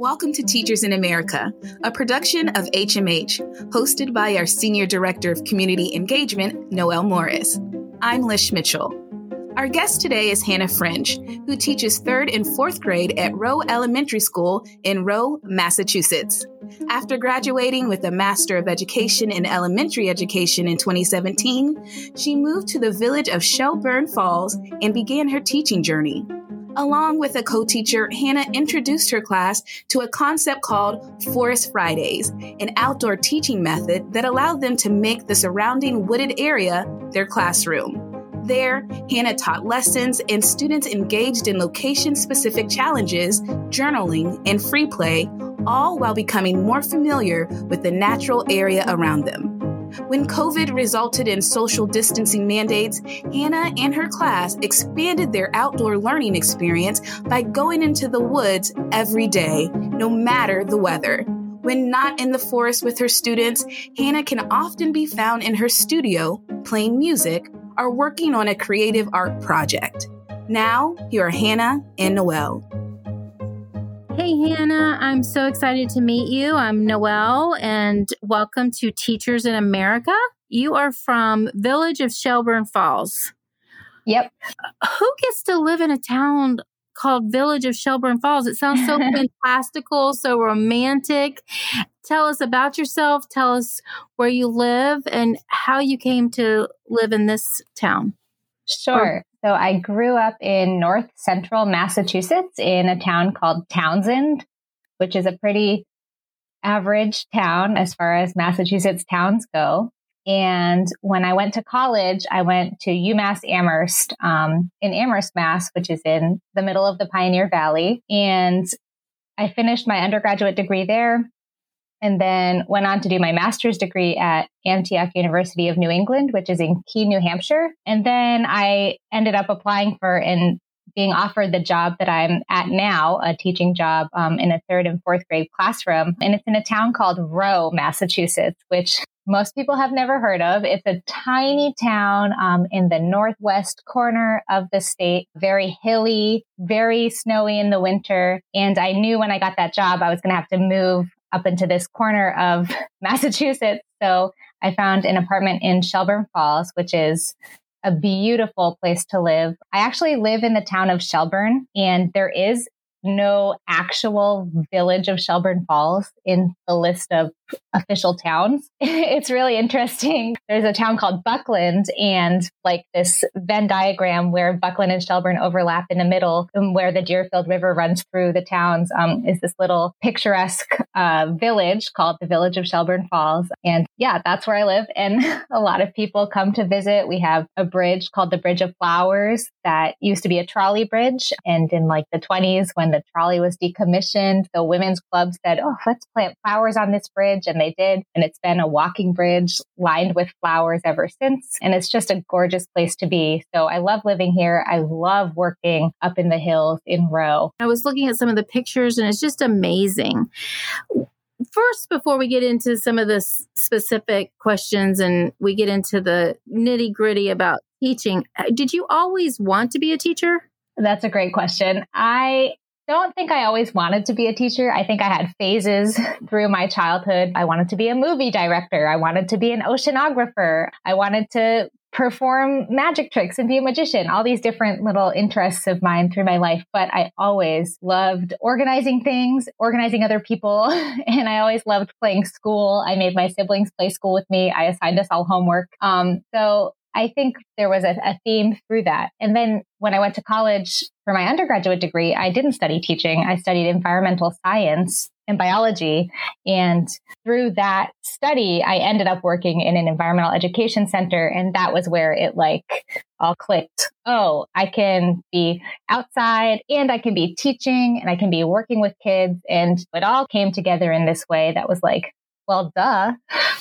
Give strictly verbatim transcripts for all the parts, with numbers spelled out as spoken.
Welcome to Teachers in America, a production of H M H, hosted by our Senior Director of Community Engagement, Noelle Morris. I'm Lish Mitchell. Our guest today is Hannah French, who teaches third and fourth grade at Rowe Elementary School in Rowe, Massachusetts. After graduating with a Master of Education in Elementary Education in twenty seventeen, she moved to the village of Shelburne Falls and began her teaching journey. Along with a co-teacher, Hannah introduced her class to a concept called Forest Fridays, an outdoor teaching method that allowed them to make the surrounding wooded area their classroom. There, Hannah taught lessons and students engaged in location-specific challenges, journaling, and free play, all while becoming more familiar with the natural area around them. When COVID resulted in social distancing mandates, Hannah and her class expanded their outdoor learning experience by going into the woods every day, no matter the weather. When not in the forest with her students, Hannah can often be found in her studio, playing music, or working on a creative art project. Now, here are Hannah and Noelle. Hey, Hannah, I'm so excited to meet you. I'm Noelle, and welcome to Teachers in America. You are from Village of Shelburne Falls. Yep. Who gets to live in a town called Village of Shelburne Falls? It sounds so fantastical, so romantic. Tell us about yourself. Tell us where you live and how you came to live in this town. Sure. So I grew up in north central Massachusetts in a town called Townsend, which is a pretty average town as far as Massachusetts towns go. And when I went to college, I went to UMass Amherst um, in Amherst, Mass, which is in the middle of the Pioneer Valley. And I finished my undergraduate degree there and then went on to do my master's degree at Antioch University of New England, which is in Keene, New Hampshire. And then I ended up applying for and being offered the job that I'm at now, a teaching job um, in a third and fourth grade classroom. And it's in a town called Rowe, Massachusetts, which most people have never heard of. It's a tiny town um, in the northwest corner of the state, very hilly, very snowy in the winter. And I knew when I got that job, I was going to have to move up into this corner of Massachusetts. So I found an apartment in Shelburne Falls, which is a beautiful place to live. I actually live in the town of Shelburne, and there is no actual Village of Shelburne Falls in the list of official towns. It's really interesting. There's a town called Buckland, and like this Venn diagram where Buckland and Shelburne overlap in the middle, and where the Deerfield River runs through the towns, um, is this little picturesque uh, village called the Village of Shelburne Falls. And yeah, that's where I live. And a lot of people come to visit. We have a bridge called the Bridge of Flowers that used to be a trolley bridge. And in like the twenties, when the trolley was decommissioned, the women's club said, oh, let's plant flowers on this bridge. And they did. And it's been a walking bridge lined with flowers ever since. And it's just a gorgeous place to be. So I love living here. I love working up in the hills in Rowe. I was looking at some of the pictures and it's just amazing. First, before we get into some of the s- specific questions and we get into the nitty gritty about teaching, did you always want to be a teacher? That's a great question. I don't think I always wanted to be a teacher. I think I had phases through my childhood. I wanted to be a movie director. I wanted to be an oceanographer. I wanted to perform magic tricks and be a magician, all these different little interests of mine through my life. But I always loved organizing things, organizing other people. And I always loved playing school. I made my siblings play school with me. I assigned us all homework. Um, so I think there was a, a theme through that. And then when I went to college for my undergraduate degree, I didn't study teaching. I studied environmental science and biology. And through that study, I ended up working in an environmental education center. And that was where it like all clicked. Oh, I can be outside and I can be teaching and I can be working with kids. And it all came together in this way that was like, well, duh.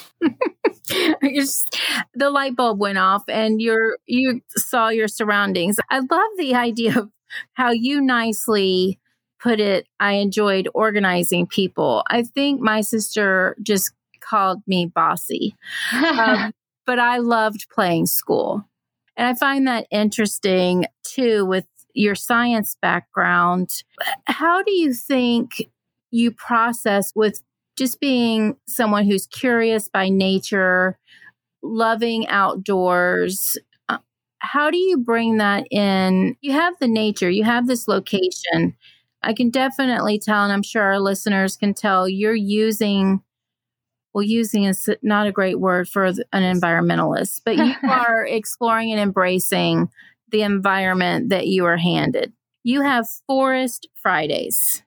Just, the light bulb went off and you're, you saw your surroundings. I love the idea of how you nicely put it. I enjoyed organizing people. I think my sister just called me bossy, um, but I loved playing school. And I find that interesting too with your science background. How do you think you process with just being someone who's curious by nature, loving outdoors. Uh, how do you bring that in? You have the nature, you have this location. I can definitely tell, and I'm sure our listeners can tell, you're using, well, using is not a great word for an environmentalist, but you are exploring and embracing the environment that you are handed. You have Forest Fridays.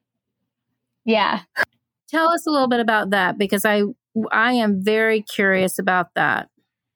Yeah. Tell us a little bit about that, because I I am very curious about that.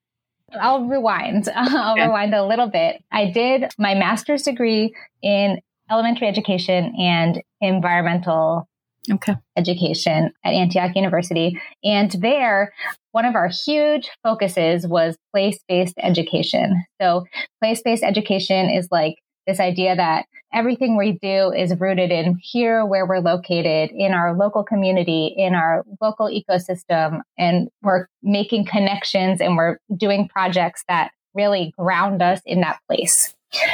I'll rewind. I'll okay. rewind a little bit. I did my master's degree in elementary education and environmental okay. education at Antioch University. And there, one of our huge focuses was place-based education. So place-based education is like this idea that everything we do is rooted in here where we're located, in our local community, in our local ecosystem, and we're making connections and we're doing projects that really ground us in that place.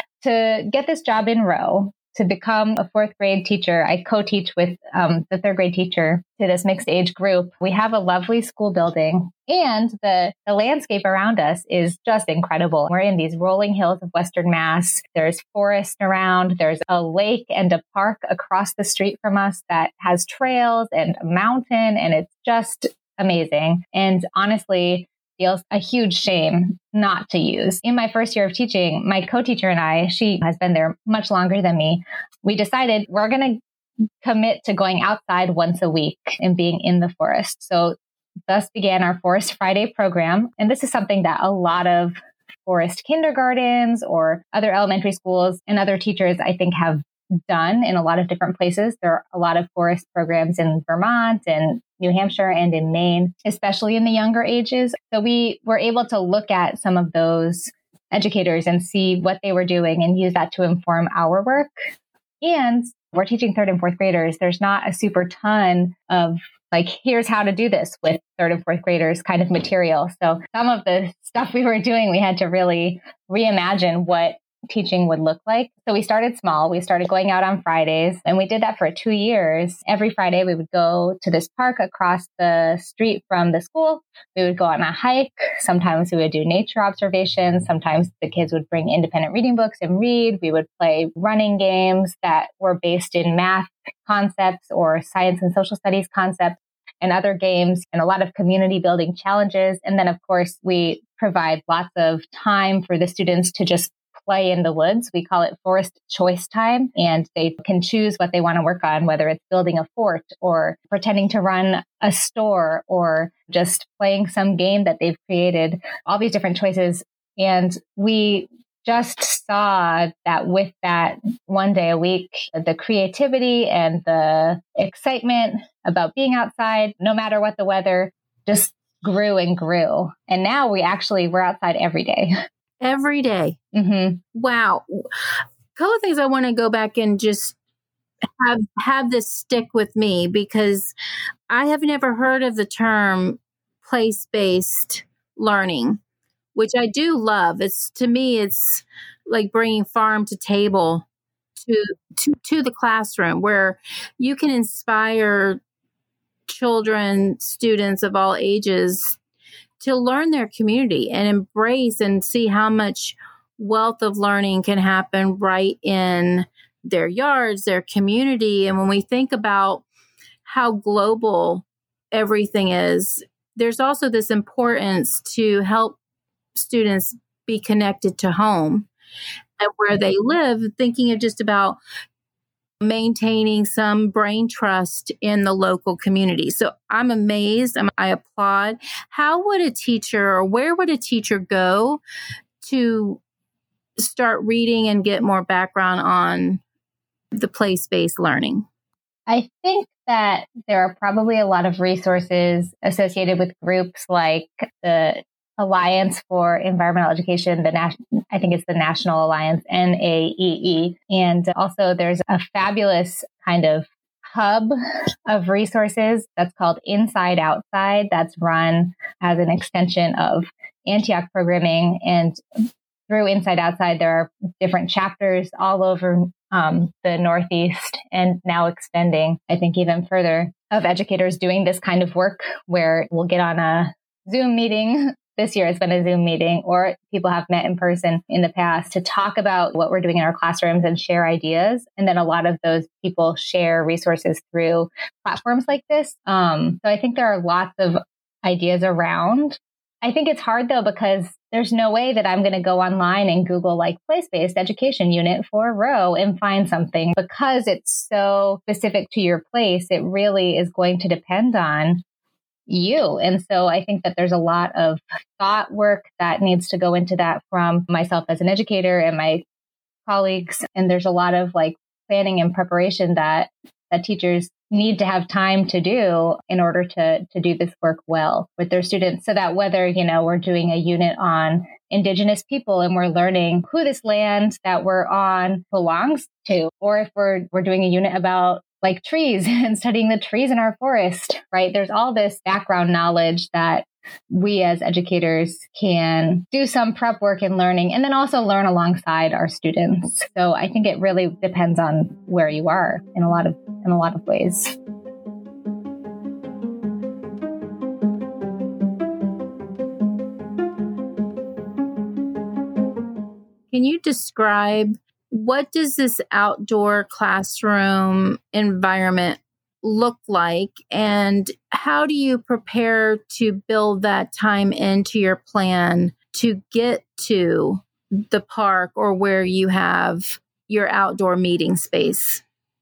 To get this job in Rowe, to become a fourth grade teacher, I co-teach with um, the third grade teacher to this mixed age group. We have a lovely school building, and the, the landscape around us is just incredible. We're in these rolling hills of Western Mass. There's forest around. There's a lake and a park across the street from us that has trails and a mountain, and it's just amazing. And honestly, feels a huge shame not to use. In my first year of teaching, my co-teacher and I, she has been there much longer than me, we decided we're going to commit to going outside once a week and being in the forest. So thus began our Forest Friday program. And this is something that a lot of forest kindergartens or other elementary schools and other teachers, I think, have done in a lot of different places. There are a lot of forest programs in Vermont and New Hampshire and in Maine, especially in the younger ages. So we were able to look at some of those educators and see what they were doing and use that to inform our work. And we're teaching third and fourth graders. There's not a super ton of like, here's how to do this with third and fourth graders kind of material. So some of the stuff we were doing, we had to really reimagine what teaching would look like. So we started small. We started going out on Fridays, and we did that for two years. Every Friday, we would go to this park across the street from the school. We would go on a hike. Sometimes we would do nature observations. Sometimes the kids would bring independent reading books and read. We would play running games that were based in math concepts or science and social studies concepts and other games, and a lot of community building challenges. And then, of course, we provide lots of time for the students to just play in the woods. We call it forest choice time, and they can choose what they want to work on, whether it's building a fort or pretending to run a store or just playing some game that they've created, all these different choices. And we just saw that with that one day a week, the creativity and the excitement about being outside, no matter what the weather, just grew and grew. And now we actually, we're outside every day. Every day. Mm-hmm. Wow. A couple of things I want to go back and just have have this stick with me, because I have never heard of the term place-based learning, which I do love. It's, to me, it's like bringing farm to table to to to the classroom, where you can inspire children, students of all ages, to learn their community and embrace and see how much wealth of learning can happen right in their yards, their community. And when we think about how global everything is, there's also this importance to help students be connected to home and where they live, thinking of just about maintaining some brain trust in the local community. So I'm amazed. I applaud. How would a teacher, or where would a teacher go to start reading and get more background on the place-based learning? I think that there are probably a lot of resources associated with groups like the Alliance for Environmental Education, the Nas- I think it's the National Alliance, N A E E. And also there's a fabulous kind of hub of resources that's called Inside Outside, that's run as an extension of Antioch programming. And through Inside Outside, there are different chapters all over um, the Northeast and now extending, I think, even further, of educators doing this kind of work where we'll get on a Zoom meeting. This year it's been a Zoom meeting, or people have met in person in the past to talk about what we're doing in our classrooms and share ideas. And then a lot of those people share resources through platforms like this. Um, so I think there are lots of ideas around. I think it's hard though, because there's no way that I'm going to go online and Google like place-based education unit for Roe and find something, because it's so specific to your place. It really is going to depend on you. And so I think that there's a lot of thought work that needs to go into that from myself as an educator and my colleagues. And there's a lot of like planning and preparation that that teachers need to have time to do in order to to do this work well with their students, so that whether, you know, we're doing a unit on Indigenous people and we're learning who this land that we're on belongs to, or if we're we're doing a unit about like trees and studying the trees in our forest, right? There's all this background knowledge that we as educators can do some prep work and learning, and then also learn alongside our students. So I think it really depends on where you are in a lot of in a lot of ways. Can you describe, what does this outdoor classroom environment look like, and how do you prepare to build that time into your plan to get to the park or where you have your outdoor meeting space?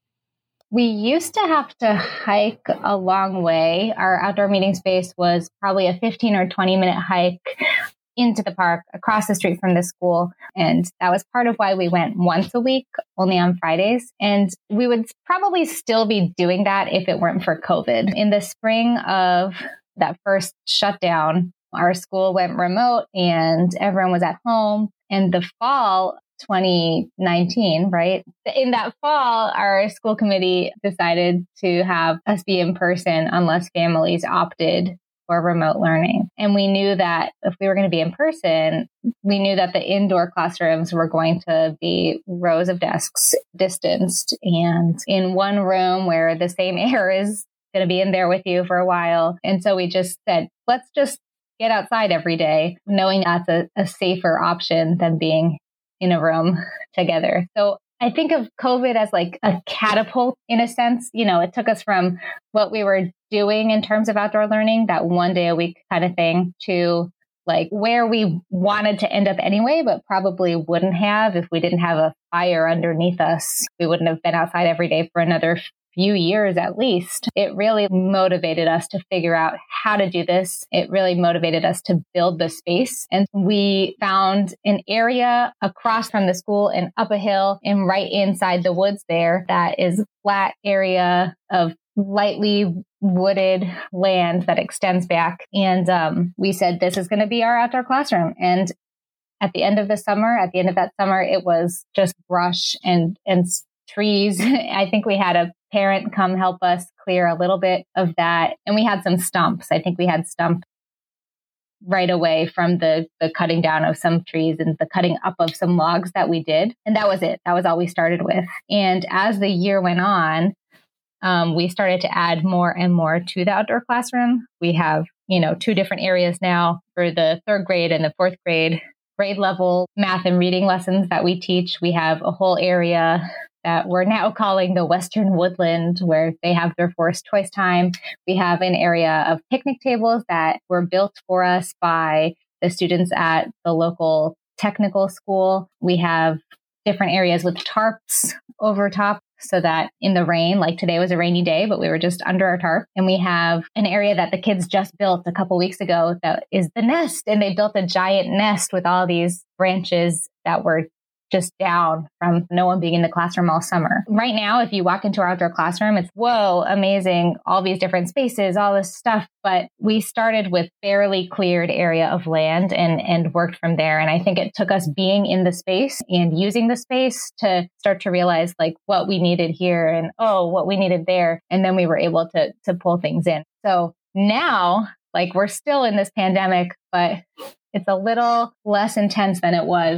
We used to have to hike a long way. Our outdoor meeting space was probably a fifteen or twenty minute hike into the park across the street from the school. And that was part of why we went once a week, only on Fridays. And we would probably still be doing that if it weren't for COVID. In the spring of that first shutdown, our school went remote and everyone was at home. And the fall twenty nineteen, right? In that fall, our school committee decided to have us be in person unless families opted for remote learning. And we knew that if we were going to be in person, we knew that the indoor classrooms were going to be rows of desks distanced and in one room where the same air is going to be in there with you for a while. And so we just said, let's just get outside every day, knowing that's a, a safer option than being in a room together. So I think of COVID as like a catapult in a sense. You know, it took us from what we were doing in terms of outdoor learning, that one day a week kind of thing, to like where we wanted to end up anyway, but probably wouldn't have if we didn't have a fire underneath us. We wouldn't have been outside every day for another few years at least. It really motivated us to figure out how to do this. It really motivated us to build the space. And we found an area across from the school and up a hill and right inside the woods there that is a flat area of lightly wooded land that extends back. And um, we said, this is going to be our outdoor classroom. And at the end of the summer, at the end of that summer, it was just brush and, and trees. I think we had a parent come help us clear a little bit of that. And we had some stumps. I think we had stump right away from the, the cutting down of some trees and the cutting up of some logs that we did. And that was it. That was all we started with. And as the year went on, um, we started to add more and more to the outdoor classroom. We have, you know, two different areas now for the third grade and the fourth grade grade level math and reading lessons that we teach. We have a whole area that we're now calling the Western Woodland, where they have their forest choice time. We have an area of picnic tables that were built for us by the students at the local technical school. We have different areas with tarps over top so that in the rain, like today was a rainy day, but we were just under our tarp. And we have an area that the kids just built a couple weeks ago that is the nest. And they built a giant nest with all these branches that were just down from no one being in the classroom all summer. Right now, if you walk into our outdoor classroom, it's, whoa, amazing, all these different spaces, all this stuff. But we started with barely cleared area of land and, and worked from there. And I think it took us being in the space and using the space to start to realize like what we needed here and, oh, what we needed there. And then we were able to, to pull things in. So now, like we're still in this pandemic, but it's a little less intense than it was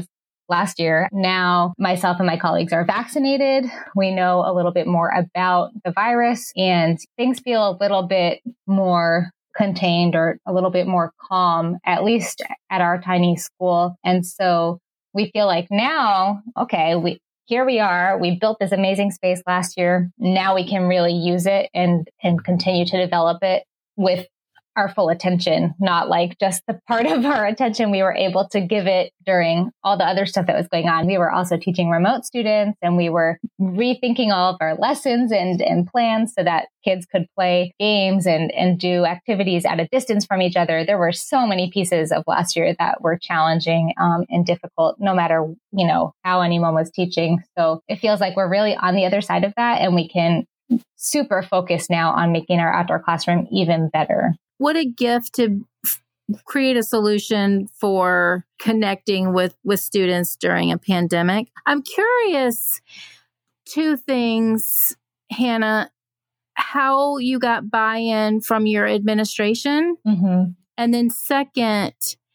last year. Now, myself and my colleagues are vaccinated. We know a little bit more about the virus, and things feel a little bit more contained or a little bit more calm, at least at our tiny school. And so we feel like now, okay, we here we are. We built this amazing space last year. Now we can really use it and and continue to develop it with our full attention, not like just the part of our attention we were able to give it during all the other stuff that was going on. We were also teaching remote students, and we were rethinking all of our lessons and, and plans so that kids could play games and, and do activities at a distance from each other. There were so many pieces of last year that were challenging um, and difficult, no matter, you know, how anyone was teaching. So it feels like we're really on the other side of that, and we can super focus now on making our outdoor classroom even better. What a gift to f- create a solution for connecting with, with students during a pandemic. I'm curious, two things, Hannah, how you got buy-in from your administration. Mm-hmm. And then second,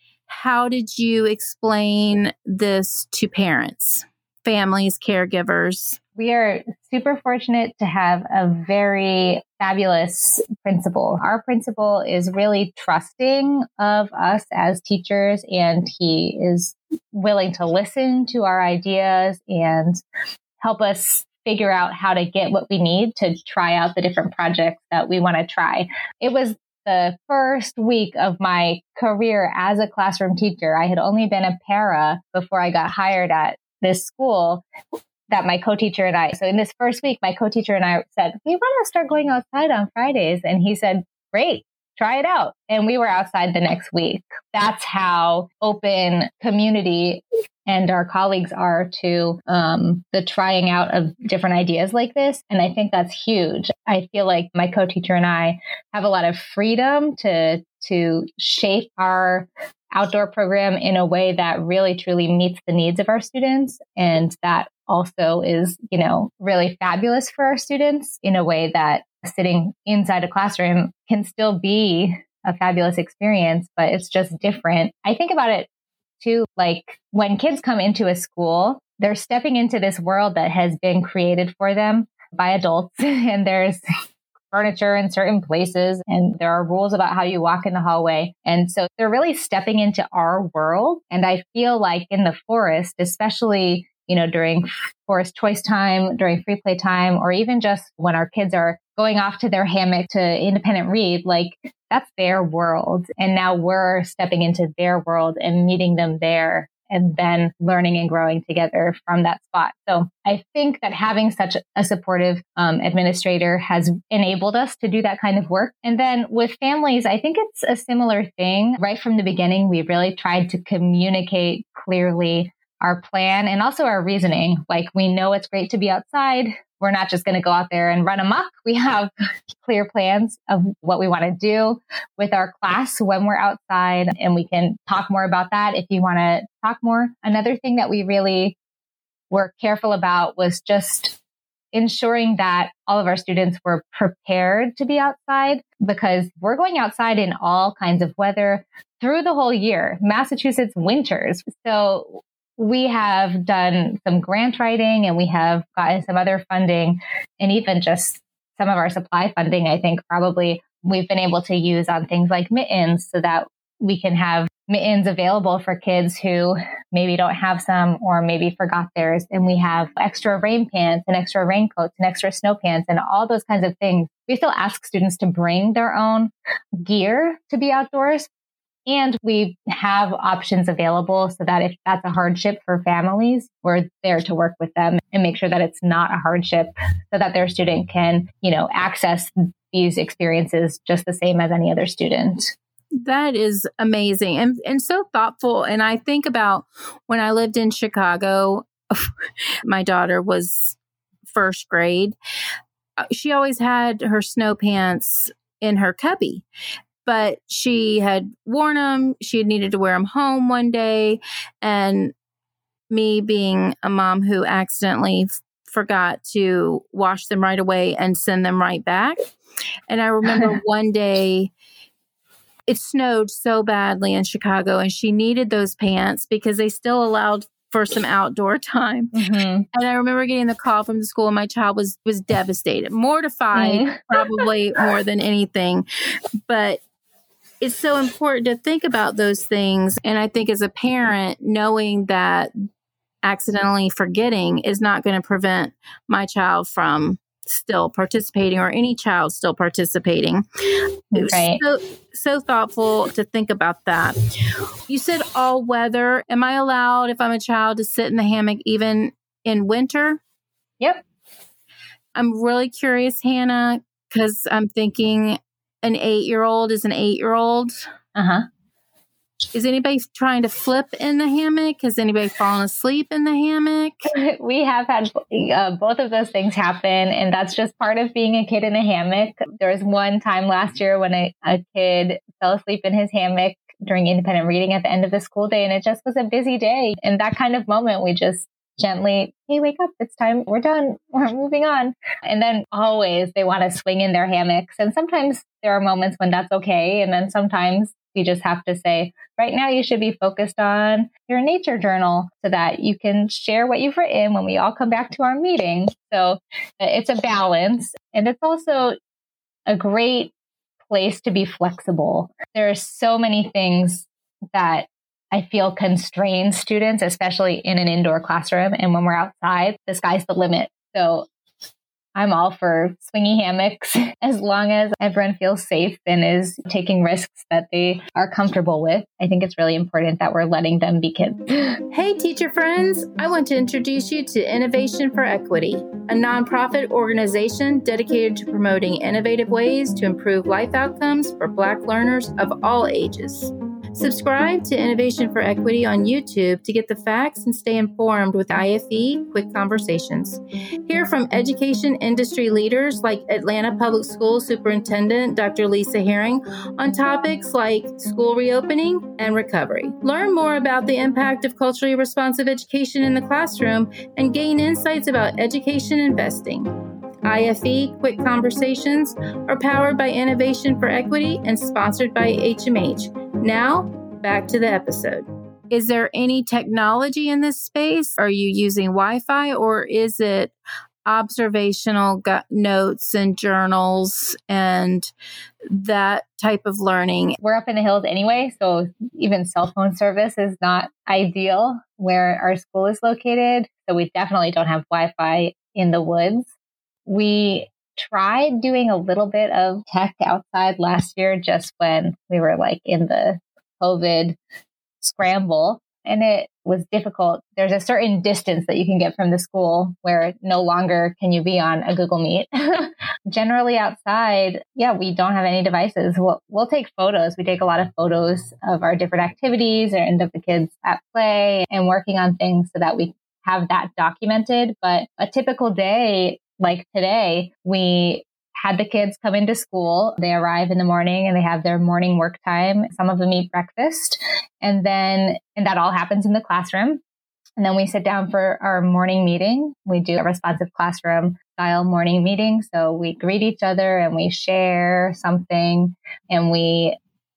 how did you explain this to parents, families, caregivers? We are super fortunate to have a very fabulous principal. Our principal is really trusting of us as teachers, and he is willing to listen to our ideas and help us figure out how to get what we need to try out the different projects that we want to try. It was the first week of my career as a classroom teacher. I had only been a para before I got hired at this school. That my co-teacher and I, so in this first week, my co-teacher and I said, we want to start going outside on Fridays. And he said, great, try it out. And we were outside the next week. That's how open community and our colleagues are to um, the trying out of different ideas like this. And I think that's huge. I feel like my co-teacher and I have a lot of freedom to to shape our outdoor program in a way that really truly meets the needs of our students. And that also is, you know, really fabulous for our students in a way that sitting inside a classroom can still be a fabulous experience, but it's just different. I think about it too, like when kids come into a school, they're stepping into this world that has been created for them by adults, and there's furniture in certain places, and there are rules about how you walk in the hallway. And so they're really stepping into our world. And I feel like in the forest, especially, you know, during forest choice time, during free play time, or even just when our kids are going off to their hammock to independent read, like that's their world. And now we're stepping into their world and meeting them there, and then learning and growing together from that spot. So I think that having such a supportive um, administrator has enabled us to do that kind of work. And then with families, I think it's a similar thing. Right from the beginning, we really tried to communicate clearly our plan and also our reasoning. Like, we know it's great to be outside. We're not just going to go out there and run amok. We have clear plans of what we want to do with our class when we're outside, and we can talk more about that if you want to talk more. Another thing that we really were careful about was just ensuring that all of our students were prepared to be outside, because we're going outside in all kinds of weather through the whole year, Massachusetts winters. So we have done some grant writing, and we have gotten some other funding, and even just some of our supply funding, I think probably we've been able to use on things like mittens, so that we can have mittens available for kids who maybe don't have some or maybe forgot theirs. And we have extra rain pants and extra raincoats and extra snow pants and all those kinds of things. We still ask students to bring their own gear to be outdoors. And we have options available so that if that's a hardship for families, we're there to work with them and make sure that it's not a hardship, so that their student can, you know, access these experiences just the same as any other student. That is amazing and, and so thoughtful. And I think about when I lived in Chicago, my daughter was first grade. She always had her snow pants in her cubby, but she had worn them. She had needed to wear them home one day. And me being a mom who accidentally f- forgot to wash them right away and send them right back. And I remember one day it snowed so badly in Chicago, and she needed those pants because they still allowed for some outdoor time. Mm-hmm. And I remember getting the call from the school, and my child was was devastated, mortified, mm. probably more than anything. But it's so important to think about those things. And I think as a parent, knowing that accidentally forgetting is not going to prevent my child from still participating, or any child still participating. Right. So, so thoughtful to think about that. You said all weather. Am I allowed, if I'm a child, to sit in the hammock even in winter? Yep. I'm really curious, Hannah, because I'm thinking an eight-year-old is an eight-year-old. Uh-huh. Is anybody trying to flip in the hammock? Has anybody fallen asleep in the hammock? We have had uh, both of those things happen, and that's just part of being a kid in a hammock. There was one time last year when a, a kid fell asleep in his hammock during independent reading at the end of the school day, and it just was a busy day. In that kind of moment, we just gently, hey, wake up, it's time, we're done, we're moving on. And then always they want to swing in their hammocks. And sometimes there are moments when that's okay. And then sometimes we just have to say, right now you should be focused on your nature journal so that you can share what you've written when we all come back to our meeting. So it's a balance. And it's also a great place to be flexible. There are so many things that I feel constrain students, especially in an indoor classroom. And when we're outside, the sky's the limit. So I'm all for swingy hammocks as long as everyone feels safe and is taking risks that they are comfortable with. I think it's really important that we're letting them be kids. Hey, teacher friends. I want to introduce you to Innovation for Equity, a nonprofit organization dedicated to promoting innovative ways to improve life outcomes for Black learners of all ages. Subscribe to Innovation for Equity on YouTube to get the facts and stay informed with I F E Quick Conversations. Hear from education industry leaders like Atlanta Public Schools Superintendent Doctor Lisa Herring on topics like school reopening and recovery. Learn more about the impact of culturally responsive education in the classroom and gain insights about education investing. I F E Quick Conversations are powered by Innovation for Equity and sponsored by H M H. Now, back to the episode. Is there any technology in this space? Are you using Wi-Fi, or is it observational gu- notes and journals and that type of learning? We're up in the hills anyway, so even cell phone service is not ideal where our school is located. So we definitely don't have Wi-Fi in the woods. We tried doing a little bit of tech outside last year, just when we were like in the COVID scramble, and it was difficult. There's a certain distance that you can get from the school where no longer can you be on a Google Meet. Generally outside, yeah, we don't have any devices. We'll, we'll take photos. We take a lot of photos of our different activities and of the kids at play and working on things so that we have that documented. But a typical day, like today, we had the kids come into school. They arrive in the morning and they have their morning work time. Some of them eat breakfast. And then, and that all happens in the classroom. And then we sit down for our morning meeting. We do a responsive classroom style morning meeting. So we greet each other and we share something and we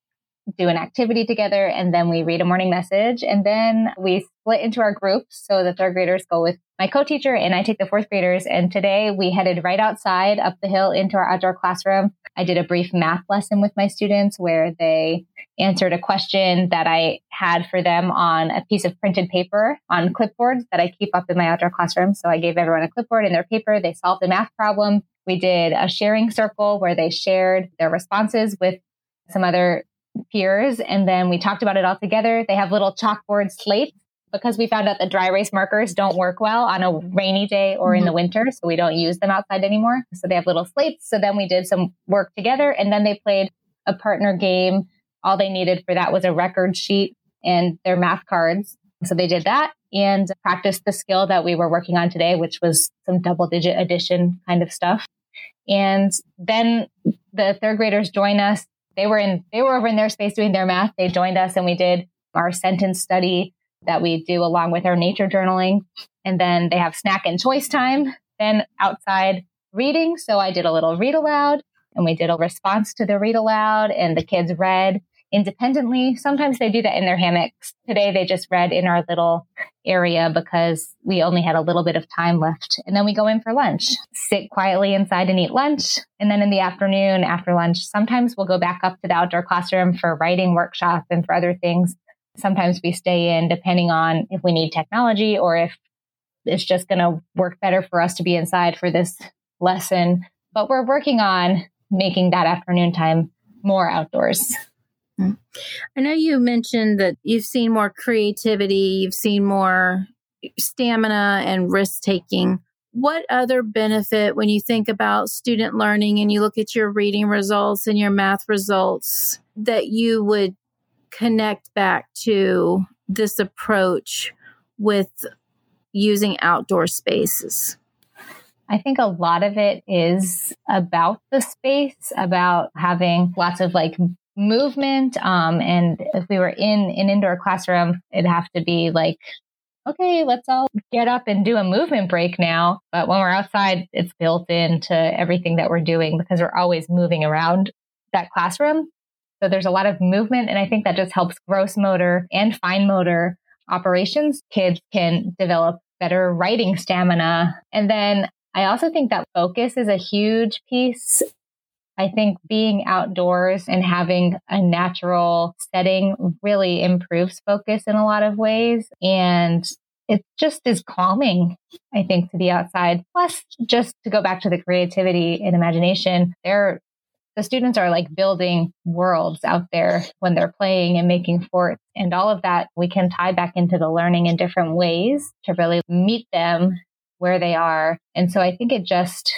do an activity together, and then we read a morning message, and then we split into our groups. So the third graders go with my co-teacher and I take the fourth graders. And today we headed right outside up the hill into our outdoor classroom. I did a brief math lesson with my students where they answered a question that I had for them on a piece of printed paper on clipboards that I keep up in my outdoor classroom. So I gave everyone a clipboard and their paper. They solved the math problem. We did a sharing circle where they shared their responses with some other peers, and then we talked about it all together. They have little chalkboard slates because we found out that dry erase markers don't work well on a rainy day or mm-hmm. in the winter, so we don't use them outside anymore. So they have little slates. So then we did some work together, and then they played a partner game. All they needed for that was a record sheet and their math cards. So they did that and practiced the skill that we were working on today, which was some double digit addition kind of stuff. And then the third graders join us. They were in, they were over in their space doing their math. They joined us and we did our sentence study that we do along with our nature journaling. And then they have snack and choice time, then outside reading. So I did a little read aloud and we did a response to the read aloud, and the kids read independently. Sometimes they do that in their hammocks. Today, they just read in our little area because we only had a little bit of time left. And then we go in for lunch, sit quietly inside and eat lunch. And then in the afternoon, after lunch, sometimes we'll go back up to the outdoor classroom for writing workshop and for other things. Sometimes we stay in depending on if we need technology or if it's just going to work better for us to be inside for this lesson. But we're working on making that afternoon time more outdoors. I know you mentioned that you've seen more creativity, you've seen more stamina and risk taking. What other benefit, when you think about student learning and you look at your reading results and your math results, that you would connect back to this approach with using outdoor spaces? I think a lot of it is about the space, about having lots of like movement. Um, and if we were in an indoor classroom, it'd have to be like, okay, let's all get up and do a movement break now. But when we're outside, it's built into everything that we're doing because we're always moving around that classroom. So there's a lot of movement. And I think that just helps gross motor and fine motor operations. Kids can develop better writing stamina. And then I also think that focus is a huge piece. I think being outdoors and having a natural setting really improves focus in a lot of ways. And it just is calming, I think, to be outside. Plus, just to go back to the creativity and imagination, they're, the students are like building worlds out there when they're playing and making forts. And all of that we can tie back into the learning in different ways to really meet them where they are. And so I think it just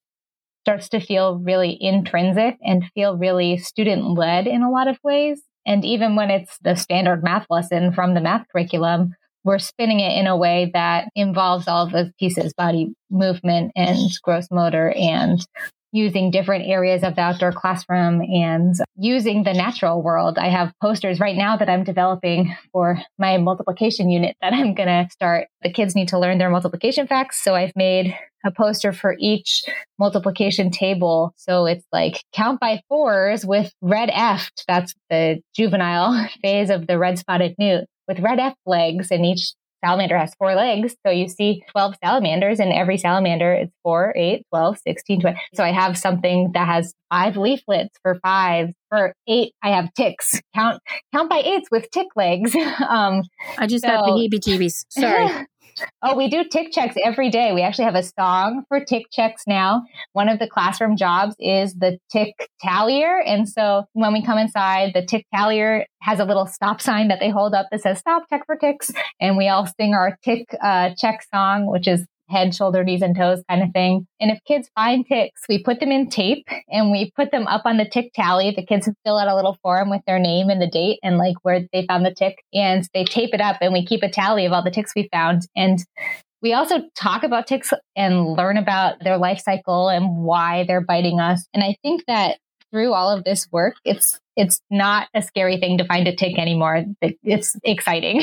starts to feel really intrinsic and feel really student-led in a lot of ways. And even when it's the standard math lesson from the math curriculum, we're spinning it in a way that involves all of those pieces, body movement and gross motor and using different areas of the outdoor classroom and using the natural world. I have posters right now that I'm developing for my multiplication unit that I'm going to start. The kids need to learn their multiplication facts. So I've made a poster for each multiplication table. So it's like count by fours with red F. That's the juvenile phase of the red spotted newt with red F legs, and each salamander has four legs. So you see twelve salamanders, and every salamander is four, eight, twelve, sixteen, twenty. So I have something that has five leaflets for five. For eight, I have ticks. Count count by eights with tick legs. Um, I just so, got the heebie-jeebies. Sorry. Oh, we do tick checks every day. We actually have a song for tick checks now. One of the classroom jobs is the tick tallier. And so when we come inside, the tick tallier has a little stop sign that they hold up that says stop, check for ticks. And we all sing our tick uh, check song, which is head, shoulder, knees, and toes kind of thing. And if kids find ticks, we put them in tape and we put them up on the tick tally. The kids fill out a little form with their name and the date and like where they found the tick, and they tape it up and we keep a tally of all the ticks we found. And we also talk about ticks and learn about their life cycle and why they're biting us. And I think that through all of this work, it's it's not a scary thing to find a tick anymore. It's exciting.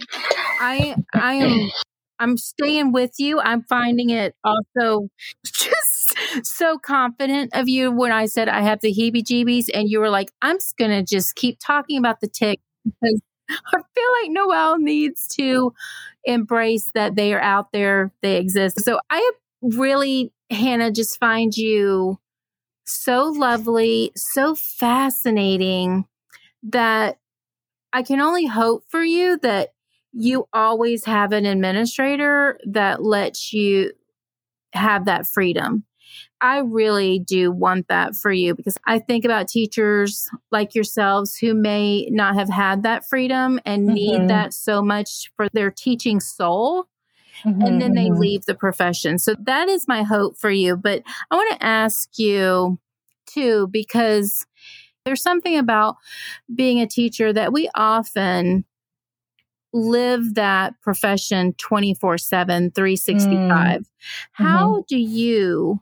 I I am I'm staying with you. I'm finding it also just so confident of you when I said I have the heebie-jeebies, and you were like, I'm just going to just keep talking about the tick because I feel like Noelle needs to embrace that they are out there, they exist. So I really, Hannah, just find you so lovely, so fascinating that I can only hope for you that you always have an administrator that lets you have that freedom. I really do want that for you because I think about teachers like yourselves who may not have had that freedom and mm-hmm. need that so much for their teaching soul. Mm-hmm, and then mm-hmm. they leave the profession. So that is my hope for you. But I want to ask you too, because there's something about being a teacher that we often live that profession twenty-four seven, three sixty-five. Mm-hmm. How do you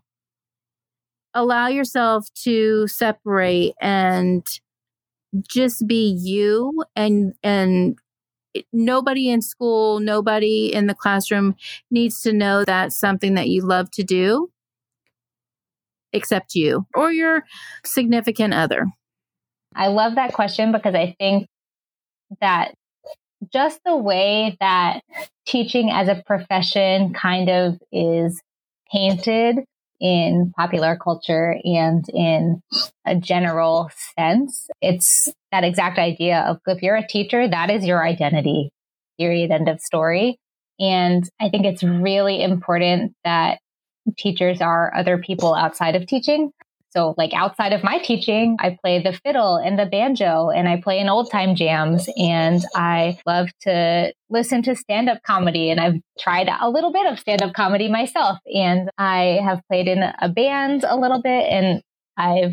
allow yourself to separate and just be you and, and nobody in school, nobody in the classroom needs to know that's something that you love to do except you or your significant other? I love that question because I think that just the way that teaching as a profession kind of is painted in popular culture and in a general sense, it's that exact idea of if you're a teacher, that is your identity, period, end of story. And I think it's really important that teachers are other people outside of teaching. So like outside of my teaching, I play the fiddle and the banjo and I play in old time jams and I love to listen to stand-up comedy. And I've tried a little bit of stand-up comedy myself and I have played in a band a little bit and I've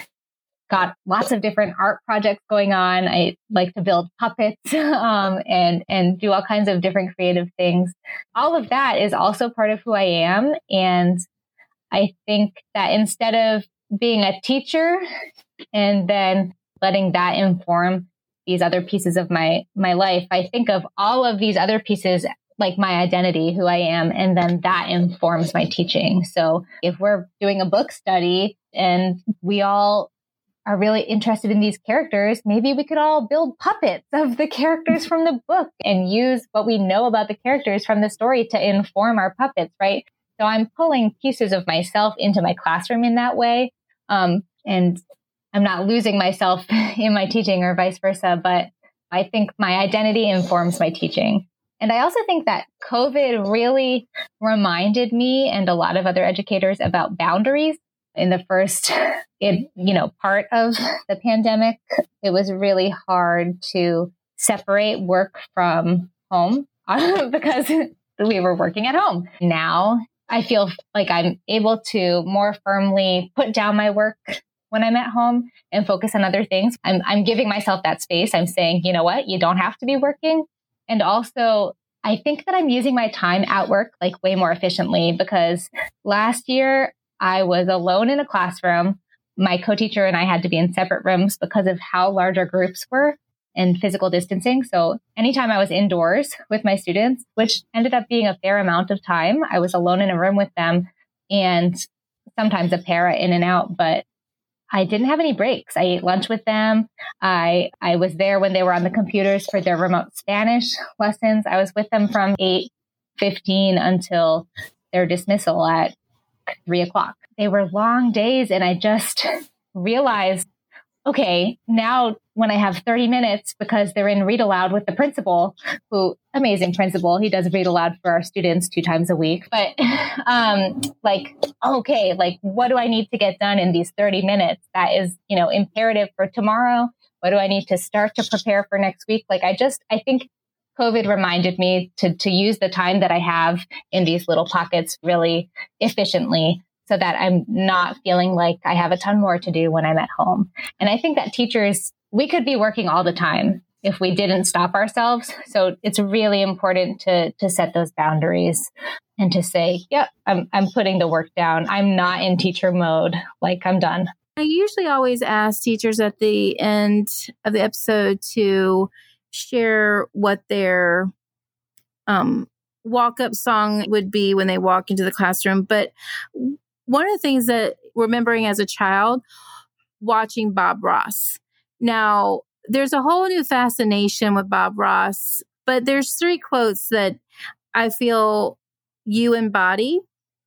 got lots of different art projects going on. I like to build puppets um, and, and do all kinds of different creative things. All of that is also part of who I am. And I think that instead of being a teacher and then letting that inform these other pieces of my, my life, I think of all of these other pieces like my identity, who I am, and then that informs my teaching. So if we're doing a book study and we all are really interested in these characters, maybe we could all build puppets of the characters from the book and use what we know about the characters from the story to inform our puppets, right? So I'm pulling pieces of myself into my classroom in that way. Um, and I'm not losing myself in my teaching or vice versa, but I think my identity informs my teaching. And I also think that COVID really reminded me and a lot of other educators about boundaries. In the first, it, you know, part of the pandemic, it was really hard to separate work from home because we were working at home. Now, I feel like I'm able to more firmly put down my work when I'm at home and focus on other things. I'm, I'm giving myself that space. I'm saying, you know what, you don't have to be working. And also, I think that I'm using my time at work like way more efficiently because last year I was alone in a classroom. My co-teacher and I had to be in separate rooms because of how large our groups were and physical distancing. So anytime I was indoors with my students, which ended up being a fair amount of time, I was alone in a room with them and sometimes a para in and out, but I didn't have any breaks. I ate lunch with them. I I was there when they were on the computers for their remote Spanish lessons. I was with them from eight fifteen until their dismissal at three o'clock. They were long days and I just realized, okay, now when I have thirty minutes because they're in read aloud with the principal, who amazing principal, he does read aloud for our students two times a week. But um, like, okay, like what do I need to get done in these thirty minutes? That is, you know, imperative for tomorrow. What do I need to start to prepare for next week? Like I just, I think COVID reminded me to to use the time that I have in these little pockets really efficiently so that I'm not feeling like I have a ton more to do when I'm at home. And I think that teachers, we could be working all the time if we didn't stop ourselves. So it's really important to to set those boundaries and to say, yep, I'm I'm putting the work down. I'm not in teacher mode. Like I'm done. I usually always ask teachers at the end of the episode to share what their um, walk-up song would be when they walk into the classroom. But one of the things that remembering as a child, watching Bob Ross. Now, there's a whole new fascination with Bob Ross, but there's three quotes that I feel you embody.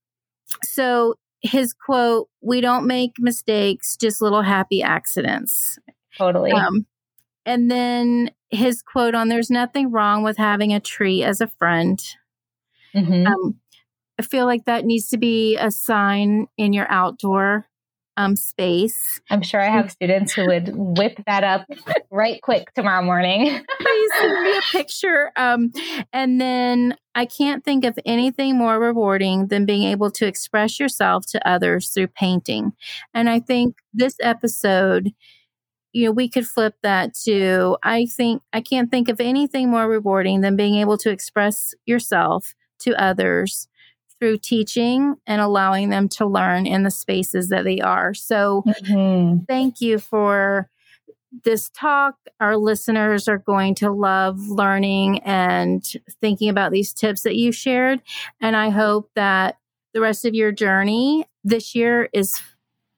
So his quote, "We don't make mistakes, just little happy accidents." Totally. Um, and then his quote on, "There's nothing wrong with having a tree as a friend." Mm-hmm. Um, I feel like that needs to be a sign in your outdoor um, space. I'm sure I have students who would whip that up right quick tomorrow morning. Please send me a picture. Um, and then I can't think of anything more rewarding than being able to express yourself to others through painting. And I think this episode, you know, we could flip that to, I think, I can't think of anything more rewarding than being able to express yourself to others through teaching and allowing them to learn in the spaces that they are. So mm-hmm. Thank you for this talk. Our listeners are going to love learning and thinking about these tips that you shared. And I hope that the rest of your journey this year is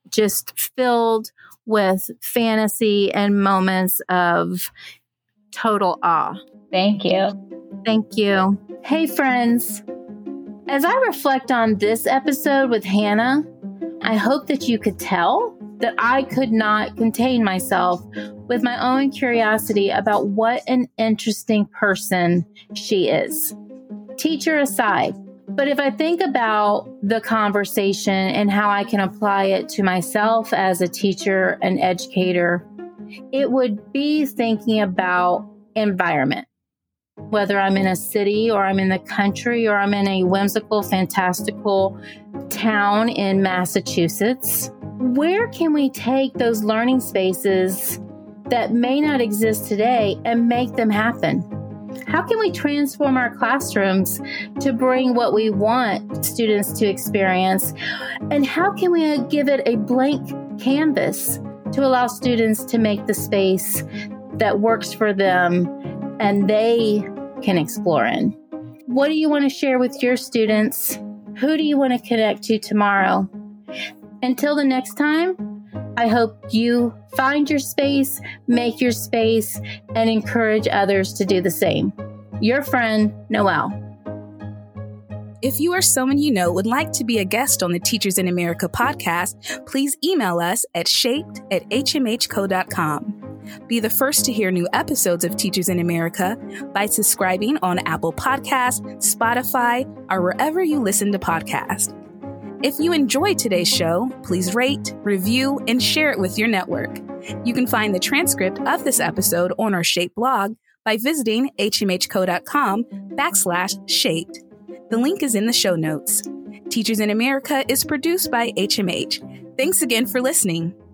just filled with fantasy and moments of total awe. Thank you. Thank you. Hey, friends. As I reflect on this episode with Hannah, I hope that you could tell that I could not contain myself with my own curiosity about what an interesting person she is. Teacher aside, but if I think about the conversation and how I can apply it to myself as a teacher and educator, it would be thinking about environment. Whether I'm in a city or I'm in the country or I'm in a whimsical, fantastical town in Massachusetts, where can we take those learning spaces that may not exist today and make them happen? How can we transform our classrooms to bring what we want students to experience? And how can we give it a blank canvas to allow students to make the space that works for them and they can explore in? What do you want to share with your students? Who do you want to connect to tomorrow? Until the next time, I hope you find your space, make your space, and encourage others to do the same. Your friend, Noelle. If you or someone you know would like to be a guest on the Teachers in America podcast, please email us at shaped at h m h co dot com. Be the first to hear new episodes of Teachers in America by subscribing on Apple Podcasts, Spotify, or wherever you listen to podcasts. If you enjoyed today's show, please rate, review, and share it with your network. You can find the transcript of this episode on our Shaped blog by visiting hmhco.com backslash shaped. The link is in the show notes. Teachers in America is produced by H M H. Thanks again for listening.